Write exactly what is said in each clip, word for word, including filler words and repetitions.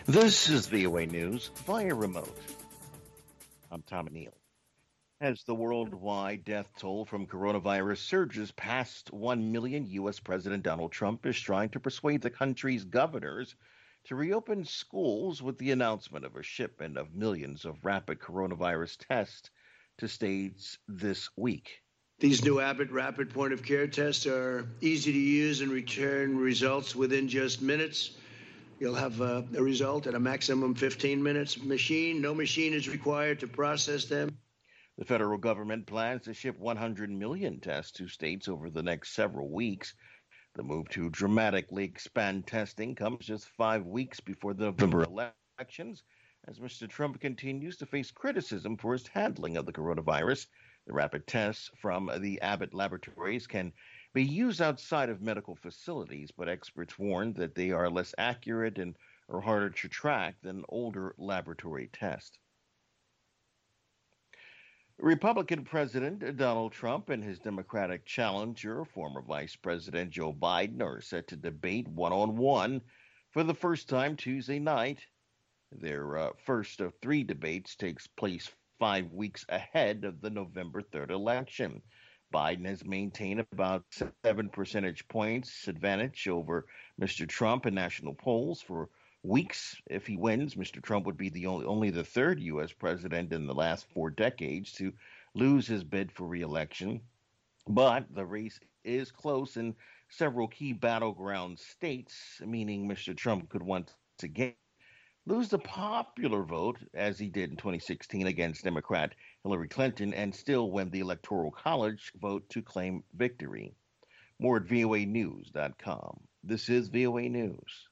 This is V O A News via remote. I'm Tom Neal. As the worldwide death toll from coronavirus surges past one million, U S. President Donald Trump is trying to persuade the country's governors to reopen schools with the announcement of a shipment of millions of rapid coronavirus tests to states this week. These new Abbott rapid point-of-care tests are easy to use and return results within just minutes. You'll have a, a result at a maximum fifteen minutes. Machine, no machine is required to process them. The federal government plans to ship one hundred million tests to states over the next several weeks. The move to dramatically expand testing comes just five weeks before the November elections, as Mister Trump continues to face criticism for his handling of the coronavirus. The rapid tests from the Abbott laboratories can be used outside of medical facilities, but experts warn that they are less accurate and are harder to track than older laboratory tests. Republican President Donald Trump and his Democratic challenger, former Vice President Joe Biden, are set to debate one-on-one for the first time Tuesday night. Their uh, first of three debates takes place five weeks ahead of the November third election. Biden has maintained about seven percentage points advantage over Mister Trump in national polls for weeks. If he wins, Mister Trump would be the only, only the third U S president in the last four decades to lose his bid for re-election. But the race is close in several key battleground states, meaning Mister Trump could once again lose the popular vote, as he did in twenty sixteen against Democrat Hillary Clinton, and still win the Electoral College vote to claim victory. More at V O A news dot com. This is V O A News.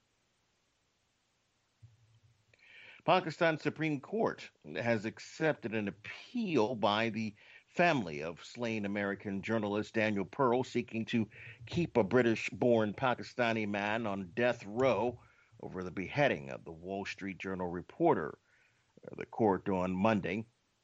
Pakistan Supreme Court has accepted an appeal by the family of slain American journalist Daniel Pearl, seeking to keep a British-born Pakistani man on death row over the beheading of the Wall Street Journal reporter. The court on Monday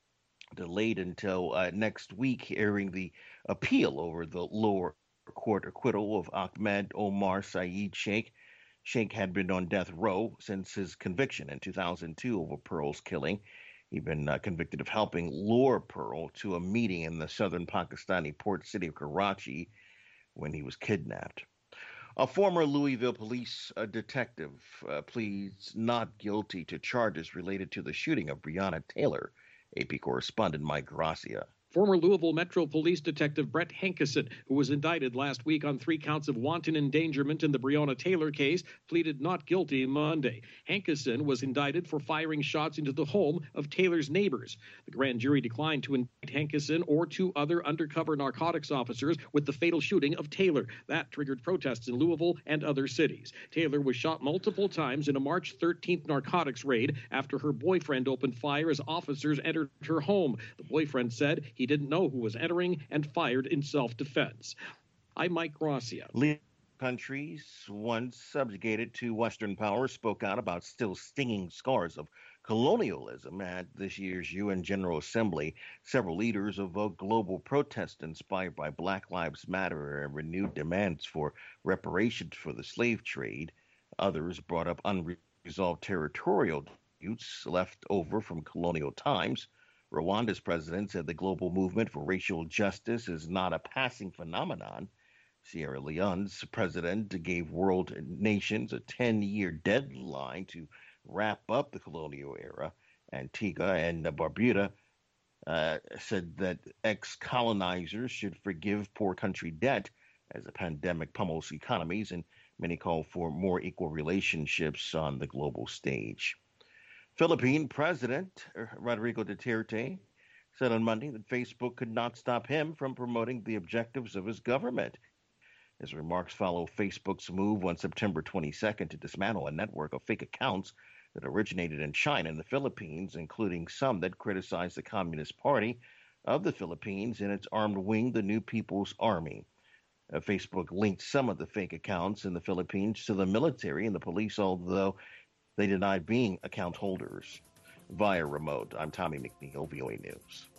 delayed until uh, next week hearing the appeal over the lower court acquittal of Ahmed Omar Saeed Sheikh. Sheikh had been on death row since his conviction in two thousand two over Pearl's killing. He'd been uh, convicted of helping lure Pearl to a meeting in the southern Pakistani port city of Karachi when he was kidnapped. A former Louisville police uh, detective uh, pleads not guilty to charges related to the shooting of Breonna Taylor. A P correspondent Mike Gracia. Former Louisville Metro Police Detective Brett Hankison, who was indicted last week on three counts of wanton endangerment in the Breonna Taylor case, pleaded not guilty Monday. Hankison was indicted for firing shots into the home of Taylor's neighbors. The grand jury declined to indict Hankison or two other undercover narcotics officers with the fatal shooting of Taylor. That triggered protests in Louisville and other cities. Taylor was shot multiple times in a March thirteenth narcotics raid after her boyfriend opened fire as officers entered her home. The boyfriend said he He didn't know who was entering and fired in self-defense. I'm Mike Gracia. Countries once subjugated to Western power spoke out about still stinging scars of colonialism at this year's U N General Assembly. Several leaders evoked global protest inspired by Black Lives Matter and renewed demands for reparations for the slave trade. Others brought up unresolved territorial disputes left over from colonial times. Rwanda's president said the global movement for racial justice is not a passing phenomenon. Sierra Leone's president gave world nations a ten-year deadline to wrap up the colonial era. Antigua and Barbuda uh, said that ex-colonizers should forgive poor country debt as the pandemic pummels economies, and many call for more equal relationships on the global stage. Philippine President Rodrigo Duterte said on Monday that Facebook could not stop him from promoting the objectives of his government. His remarks follow Facebook's move on September twenty-second to dismantle a network of fake accounts that originated in China and the Philippines, including some that criticized the Communist Party of the Philippines and its armed wing, the New People's Army. Uh, Facebook linked some of the fake accounts in the Philippines to the military and the police, although they denied being account holders. Via remote, I'm Tommy McNeil, V O A News.